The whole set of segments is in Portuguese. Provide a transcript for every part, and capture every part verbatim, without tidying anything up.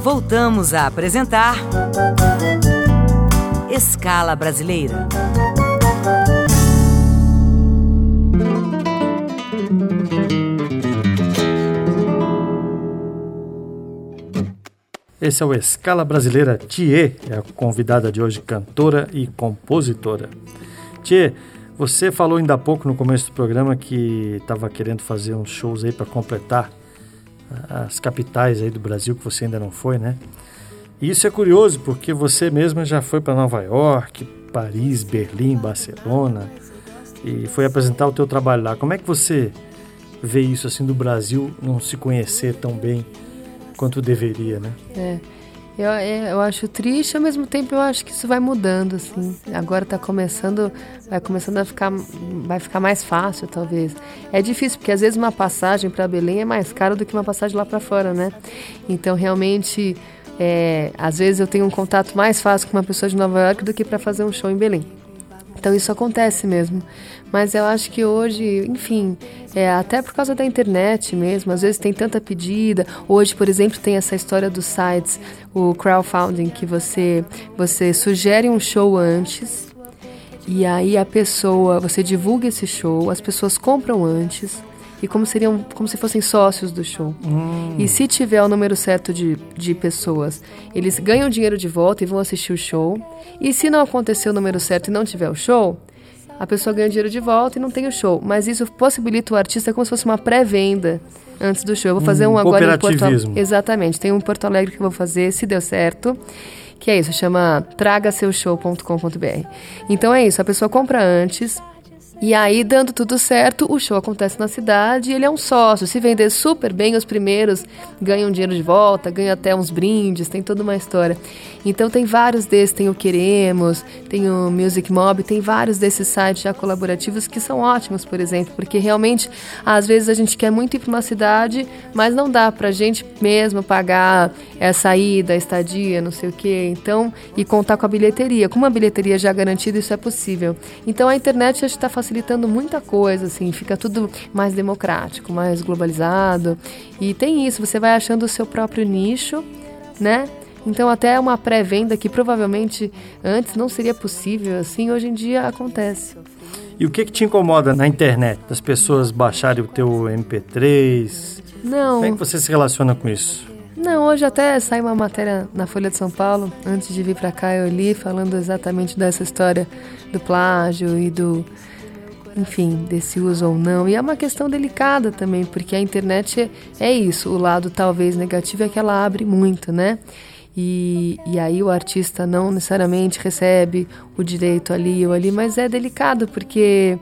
Voltamos a apresentar Escala Brasileira. Esse é o Escala Brasileira. Thier é a convidada de hoje, cantora e compositora. Thier, você falou ainda há pouco no começo do programa que estava querendo fazer uns shows aí para completar as capitais aí do Brasil que você ainda não foi, né? E isso é curioso porque você mesma já foi para Nova York, Paris, Berlim, Barcelona e foi apresentar o teu trabalho lá. Como é que você vê isso assim do Brasil não se conhecer tão bem quanto deveria, né? É, eu, eu acho triste, ao mesmo tempo eu acho que isso vai mudando, assim. Agora tá começando, vai começando a ficar, vai ficar mais fácil, talvez. É difícil, porque às vezes uma passagem para Belém é mais cara do que uma passagem lá para fora, né? Então, realmente, é, às vezes eu tenho um contato mais fácil com uma pessoa de Nova York do que para fazer um show em Belém. Então isso acontece mesmo, mas eu acho que hoje, enfim, é, até por causa da internet mesmo, às vezes tem tanta pedida. Hoje, por exemplo, tem essa história dos sites, o crowdfunding, que você, você sugere um show antes e aí a pessoa, você divulga esse show, as pessoas compram antes e como, seriam, como se fossem sócios do show. Hum. E se tiver o número certo de, de pessoas, eles ganham dinheiro de volta e vão assistir o show. E se não acontecer o número certo e não tiver o show, a pessoa ganha dinheiro de volta e não tem o show. Mas isso possibilita o artista como se fosse uma pré-venda antes do show. Eu vou fazer um, um agora em Porto Alegre. Exatamente, tem um em Porto Alegre que eu vou fazer, se deu certo. Que é isso, chama traga seu show ponto com ponto b r. Então é isso, a pessoa compra antes. E aí, dando tudo certo, o show acontece na cidade e ele é um sócio. Se vender super bem, os primeiros ganham dinheiro de volta, ganham até uns brindes, tem toda uma história. Então tem vários desses, tem o Queremos, tem o Music Mob, tem vários desses sites já colaborativos que são ótimos, por exemplo, porque realmente, às vezes a gente quer muito ir para uma cidade, mas não dá pra gente mesmo pagar a saída, a estadia, não sei o quê. Então, e contar com a bilheteria. Com uma bilheteria já garantida, isso é possível. Então a internet está facilitando muita coisa, assim, fica tudo mais democrático, mais globalizado. E tem isso, você vai achando o seu próprio nicho, né? Então até uma pré-venda que provavelmente antes não seria possível, assim, hoje em dia acontece. E o que que te incomoda na internet? Das pessoas baixarem o teu M P três? Não. Como é que você se relaciona com isso? Não, hoje até sai uma matéria na Folha de São Paulo, antes de vir para cá eu li, falando exatamente dessa história do plágio e do, enfim, desse uso ou não. E é uma questão delicada também, porque a internet é, é isso, o lado talvez negativo é que ela abre muito, né? E, e aí o artista não necessariamente recebe o direito ali ou ali, mas é delicado, porque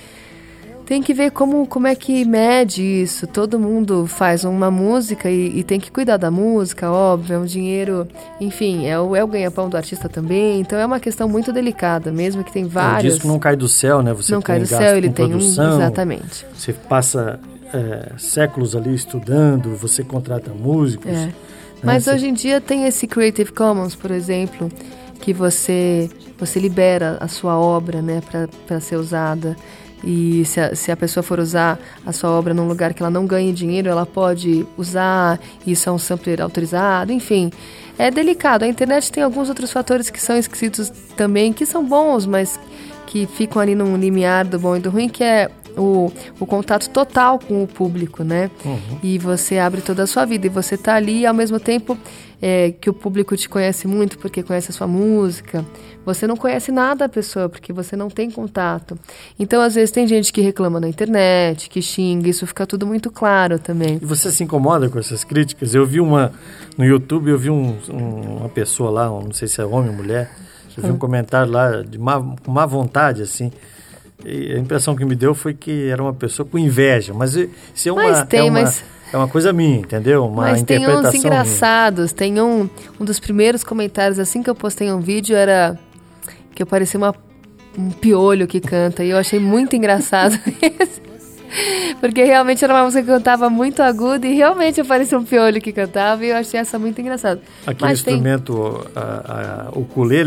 tem que ver como, como é que mede isso. Todo mundo faz uma música e, e tem que cuidar da música, óbvio, é um dinheiro, enfim, é o, é o ganha-pão do artista também, então é uma questão muito delicada, mesmo que tem vários... O disco não cai do céu, né? Você não cai do céu, ele tem produção, um... Exatamente. Você passa é, séculos ali estudando, você contrata músicos... É. Mas hoje em dia tem esse Creative Commons, por exemplo, que você, você libera a sua obra, né, para ser usada. E se a, se a pessoa for usar a sua obra num lugar que ela não ganhe dinheiro, ela pode usar, isso é um sampler autorizado, enfim. É delicado. A internet tem alguns outros fatores que são esquisitos também, que são bons, mas que ficam ali num limiar do bom e do ruim, que é O, o contato total com o público, né? Uhum. E você abre toda a sua vida e você tá ali e ao mesmo tempo é, que o público te conhece muito porque conhece a sua música, você não conhece nada da pessoa porque você não tem contato. Então, às vezes, tem gente que reclama na internet, que xinga, isso fica tudo muito claro também. E você se incomoda com essas críticas? Eu vi uma, no YouTube, eu vi um, um, uma pessoa lá, não sei se é homem ou mulher, eu vi um comentário lá de má, com má vontade, assim. E a impressão que me deu foi que era uma pessoa com inveja, mas isso é uma, mas tem, é uma, mas... é uma coisa minha, entendeu? Uma mas interpretação tem uns engraçados, minha. Tem um, um dos primeiros comentários, assim que eu postei um vídeo, era que eu parecia uma, um piolho que canta, e eu achei muito engraçado isso. Porque realmente era uma música que cantava muito aguda e realmente eu parecia um piolho que cantava e eu achei essa muito engraçada. Aquele mas instrumento, tem... a, a, o ukulele,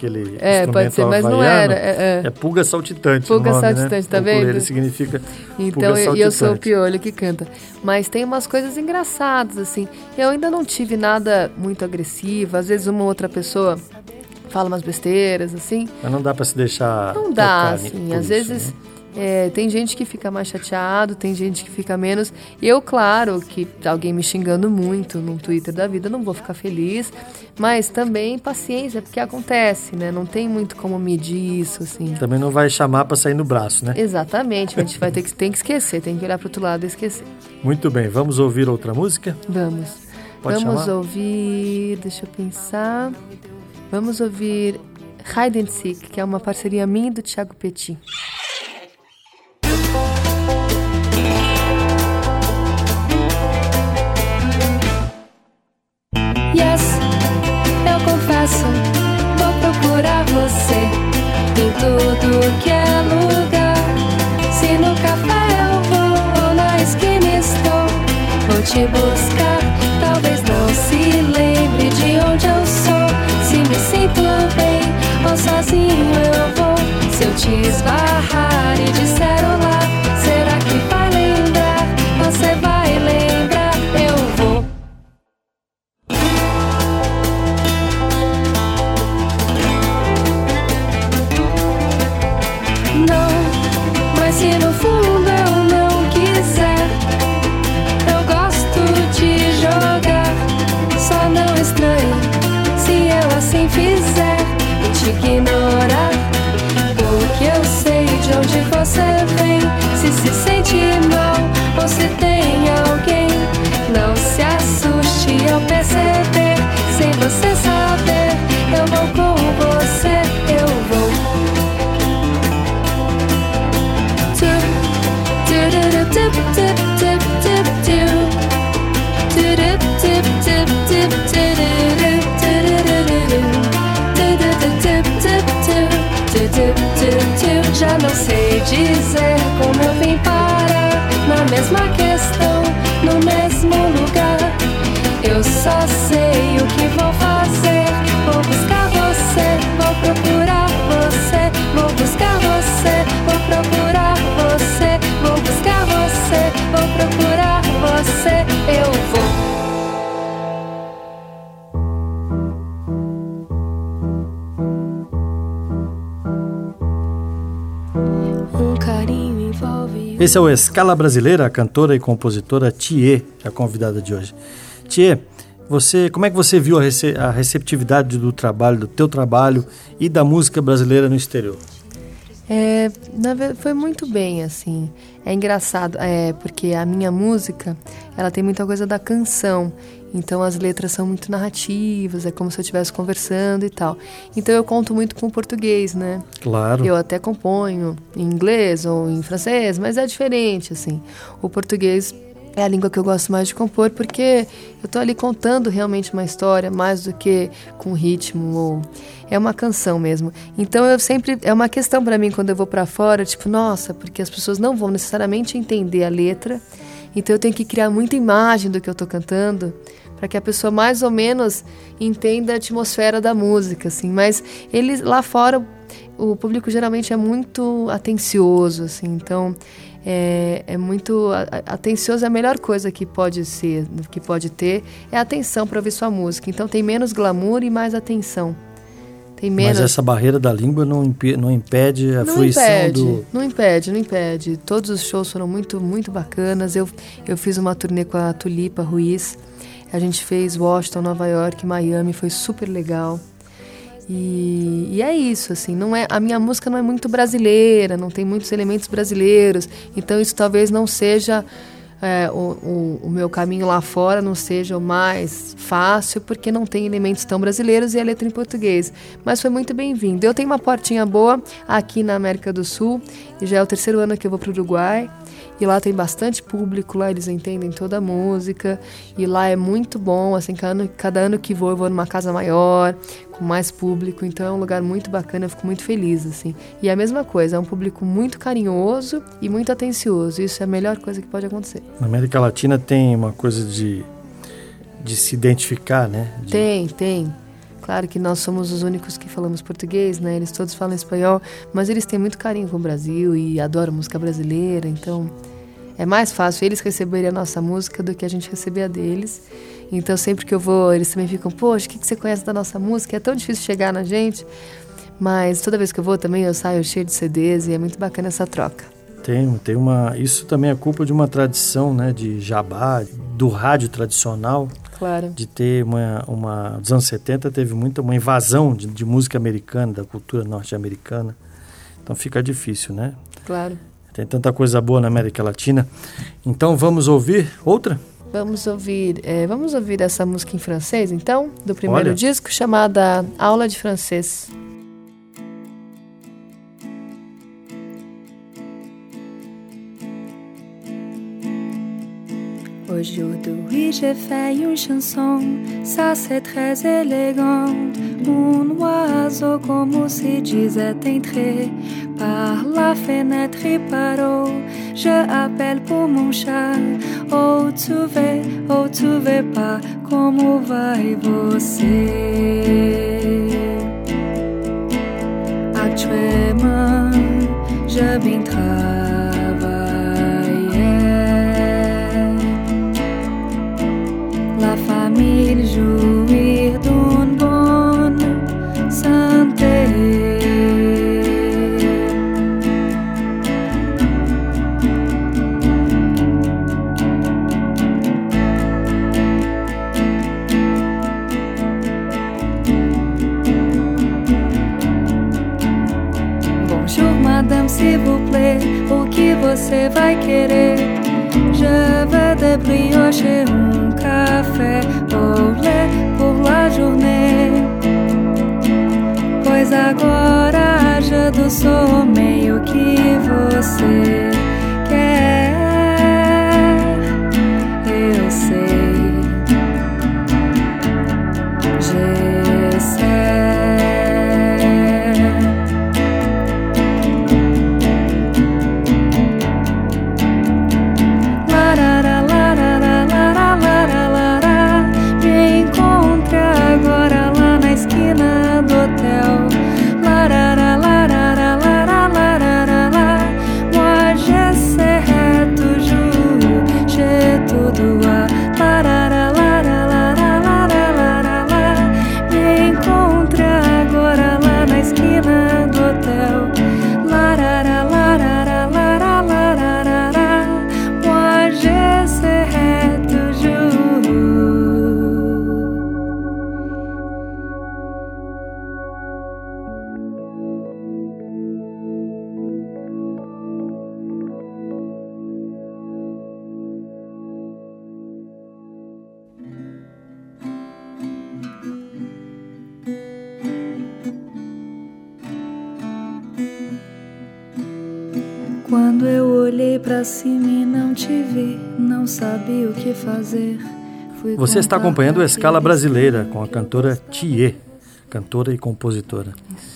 aquele É, instrumento pode ser, mas havaiano, não era. É, é. é pulga saltitante. Pulga o nome, saltitante, né? tá vendo? Ukulele significa Então, pulga eu, saltitante. e eu sou o piolho que canta. Mas tem umas coisas engraçadas, assim. Eu ainda não tive nada muito agressivo. Às vezes uma outra pessoa fala umas besteiras, assim. Mas não dá pra se deixar Não dá, tocar assim. por Às isso, vezes... né? É, tem gente que fica mais chateado, tem gente que fica menos. Eu, claro, que alguém me xingando muito no Twitter da vida, não vou ficar feliz. Mas também paciência, porque acontece, né? Não tem muito como medir isso, assim. Também não vai chamar pra sair no braço, né? Exatamente, a gente vai ter que, tem que esquecer, tem que olhar pro outro lado e esquecer. Muito bem, vamos ouvir outra música? Vamos. Pode Vamos chamar? ouvir, deixa eu pensar. Vamos ouvir Hide and Seek, que é uma parceria minha e do Thiago Petit. Yes, eu confesso, vou procurar você em tudo que é lugar. Se no café eu vou ou na esquina estou, vou te buscar. Talvez não se lembre de onde eu sou. Se me sinto bem ou sozinho eu vou. Se eu te esbarrar e disser olá, será que vai lembrar? Você vai lembrar, eu vou. Não, mas se no fundo eu não quiser, eu gosto de jogar. Só não estranhe se eu assim fizer e te ignorar, porque eu sei de onde você vem. Se se sente mal ou se tem alguém, não se assuste ao perceber. Sem você saber, eu vou com você, eu vou. Já não sei dizer como eu vim parar na mesma questão, no mesmo lugar. Eu só sei o que vou fazer. Vou buscar você, vou procurar você. Vou buscar você, vou procurar você. Vou buscar você, vou procurar você. Eu vou. Um carinho envolve. Esse é o Escala Brasileira, a cantora e compositora Thier, a convidada de hoje. Thier, você, como é que você viu a, rece- a receptividade do trabalho, do teu trabalho e da música brasileira no exterior? É, na verdade, foi muito bem, assim. É engraçado, é, porque a minha música, ela tem muita coisa da canção. Então as letras são muito narrativas, é como se eu estivesse conversando e tal. Então eu conto muito com o português, né? Claro. Eu até componho em inglês ou em francês, mas é diferente, assim. O português é a língua que eu gosto mais de compor, porque eu tô ali contando realmente uma história, mais do que com ritmo, ou é uma canção mesmo. Então eu sempre, é uma questão para mim quando eu vou para fora, tipo, nossa, porque as pessoas não vão necessariamente entender a letra, então eu tenho que criar muita imagem do que eu tô cantando, para que a pessoa mais ou menos entenda a atmosfera da música, assim. Mas eles, lá fora, o público geralmente é muito atencioso, assim, então é, é muito atencioso. É a melhor coisa que pode ser, que pode ter, é a atenção para ouvir sua música. Então tem menos glamour e mais atenção. Tem menos... Mas essa barreira da língua não, impe- não impede a não fruição impede, do... Não impede, não impede. Todos os shows foram muito, muito bacanas. Eu, eu fiz uma turnê com a Tulipa Ruiz. A gente fez Washington, Nova York, Miami, foi super legal. E, e é isso, assim, não é, a minha música não é muito brasileira, não tem muitos elementos brasileiros, então isso talvez não seja, é, o, o, o meu caminho lá fora não seja o mais fácil, porque não tem elementos tão brasileiros e a letra em português. Mas foi muito bem-vindo. Eu tenho uma portinha boa aqui na América do Sul, e já é o terceiro ano que eu vou para o Uruguai. E lá tem bastante público, lá eles entendem toda a música, e lá é muito bom, assim, cada ano, cada ano que vou, eu vou numa casa maior, com mais público, então é um lugar muito bacana, eu fico muito feliz, assim. E é a mesma coisa, é um público muito carinhoso e muito atencioso, isso é a melhor coisa que pode acontecer. Na América Latina tem uma coisa de, de se identificar, né? De... Tem, tem. Claro que nós somos os únicos que falamos português, né? Eles todos falam espanhol, mas eles têm muito carinho com o Brasil e adoram música brasileira, então é mais fácil eles receberem a nossa música do que a gente receber a deles. Então sempre que eu vou, eles também ficam, poxa, o que, que você conhece da nossa música? É tão difícil chegar na gente, mas toda vez que eu vou também eu saio cheio de C Ds e é muito bacana essa troca. Tem, tem uma, isso também é culpa de uma tradição, né, de jabá, do rádio tradicional. Claro. De ter uma, uma... Nos anos setenta teve muita uma invasão de, de música americana, da cultura norte-americana. Então fica difícil, né? Claro. Tem tanta coisa boa na América Latina. Então vamos ouvir outra? Vamos ouvir, é, vamos ouvir essa música em francês, então, do primeiro Olha. disco, chamada Aula de Francês. Aujourd'hui j'ai fait une chanson, ça c'est très élégant. Un oiseau comme se disait entré par la fenêtre et parou. Je appelle pour mon chat, oh tu veux, oh tu veux pas, como vai você? Actuellement je viens travailler. La famille jouir d'une bonne santé. Bonjour madame, s'il vous plaît, o que você vai querer? Je veux des brioches et un café au lait pour la journée. Pois agora haja do someio que você quer. Eu sei, je sais. Quando eu olhei pra cima e não te vi, não sabia o que fazer. Fui Você está acompanhando a Escala Brasileira com a cantora Thier, cantora e compositora.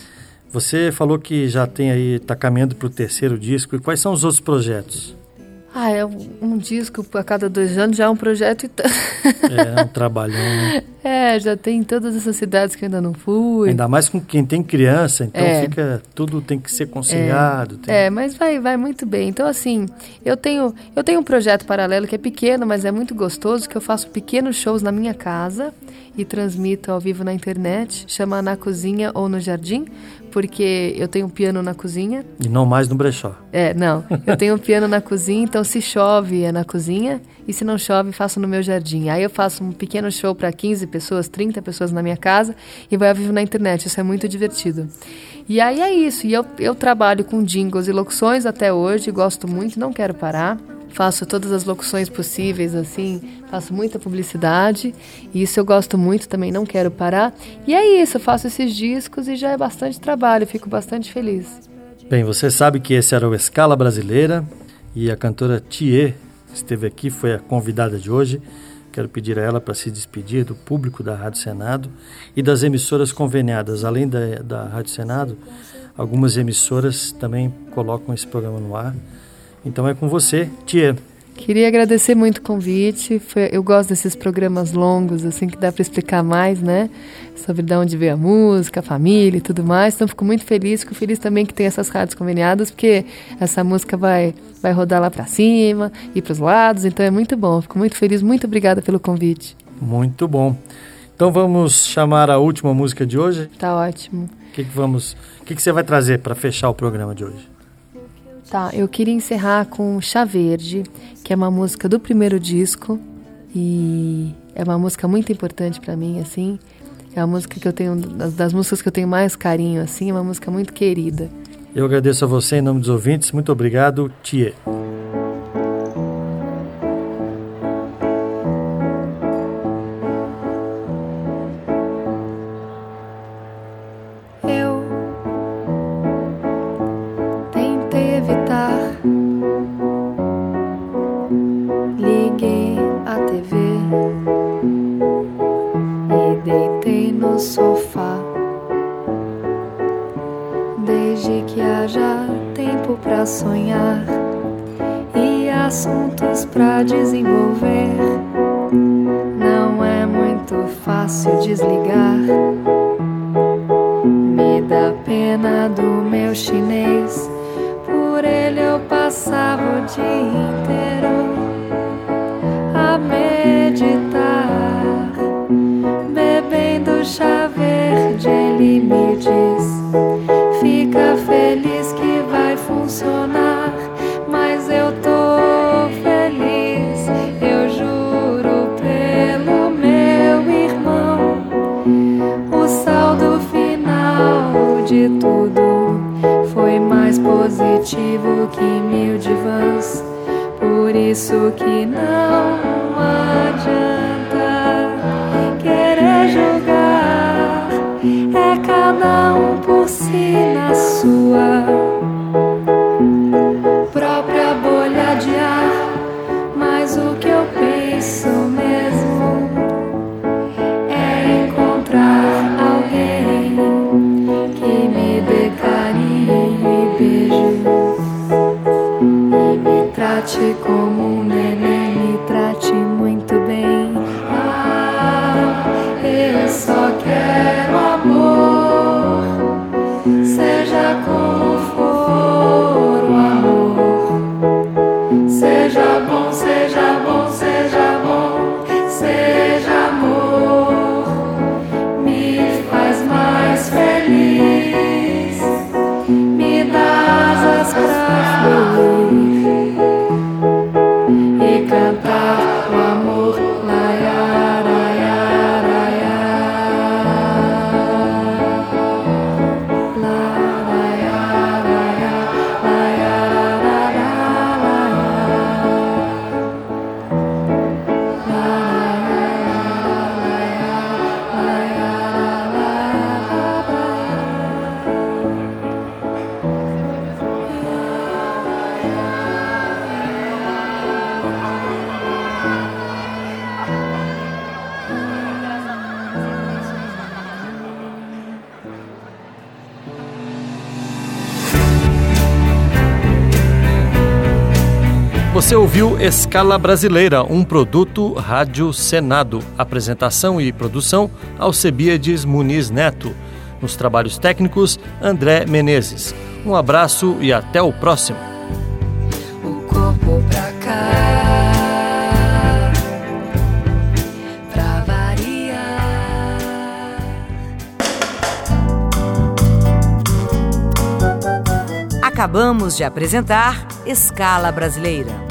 Você falou que já tem aí, está caminhando para o terceiro disco. E quais são os outros projetos? Ah, é um, um disco a cada dois anos, já é um projeto e tanto. É, é um trabalhão, né? É, já tem em todas essas cidades que eu ainda não fui. Ainda mais com quem tem criança, então é. fica, tudo tem que ser conciliado. É, tem... é mas vai, vai muito bem. Então, assim, eu tenho, eu tenho um projeto paralelo que é pequeno, mas é muito gostoso, que eu faço pequenos shows na minha casa e transmito ao vivo na internet, chama Na Cozinha ou no Jardim, porque eu tenho um piano na cozinha. E não mais no brechó. É, não. Eu tenho um piano na cozinha, então se chove é na cozinha e se não chove faço no meu jardim. Aí eu faço um pequeno show para quinze pessoas, trinta pessoas na minha casa e vai ao vivo na internet. Isso é muito divertido. E aí é isso. E eu, eu trabalho com jingles e locuções até hoje, gosto muito, não quero parar. Faço todas as locuções possíveis, assim, faço muita publicidade, e isso eu gosto muito também, não quero parar. E é isso, eu faço esses discos e já é bastante trabalho, fico bastante feliz. Bem, você sabe que esse era o Escala Brasileira, e a cantora Thier esteve aqui, foi a convidada de hoje. Quero pedir a ela para se despedir do público da Rádio Senado e das emissoras conveniadas. Além da, da Rádio Senado, algumas emissoras também colocam esse programa no ar. Então é com você, Thier. Queria agradecer muito o convite. Foi, eu gosto desses programas longos, assim, que dá para explicar mais, né? Sobre de onde veio a música, a família e tudo mais. Então, fico muito feliz. Fico feliz também que tem essas rádios conveniadas, porque essa música vai, vai rodar lá para cima e para os lados. Então, é muito bom. Fico muito feliz. Muito obrigada pelo convite. Muito bom. Então, vamos chamar a última música de hoje? Tá ótimo. O que, que, vamos, o que, que você vai trazer para fechar o programa de hoje? Tá, eu queria encerrar com Chá Verde, que é uma música do primeiro disco e é uma música muito importante para mim, assim. É uma música que eu tenho, das, das músicas que eu tenho mais carinho, assim, é uma música muito querida. Eu agradeço a você em nome dos ouvintes. Muito obrigado, Thier. Desde que haja tempo pra sonhar e assuntos pra desenvolver, não é muito fácil desligar. Me dá pena do meu chinês, por ele eu passava o dia inteiro a meditar, bebendo chá verde. Ele me diz: fica feliz que vai funcionar, mas eu tô feliz, eu juro pelo meu irmão. O saldo final de tudo foi mais positivo que mil divãs, por isso que não adianta querer julgar, é cada um por si na sua própria bolha de ar. Mas o que eu penso mesmo é encontrar alguém que me dê carinho e beijo e me trate como um neném, me trate muito bem. Ah, eu só quero amor, seja como for o amor. Seja bom, seja bom, seja bom, seja amor, me faz mais feliz, me dá asas pra fluir e cantar o amor. Laiá, laiá, laiá. Você ouviu Escala Brasileira, um produto Rádio Senado. Apresentação e produção, Alcebiades Muniz Neto. Nos trabalhos técnicos, André Menezes. Um abraço e até o próximo. O corpo pra cá, pra variar. Acabamos de apresentar Escala Brasileira.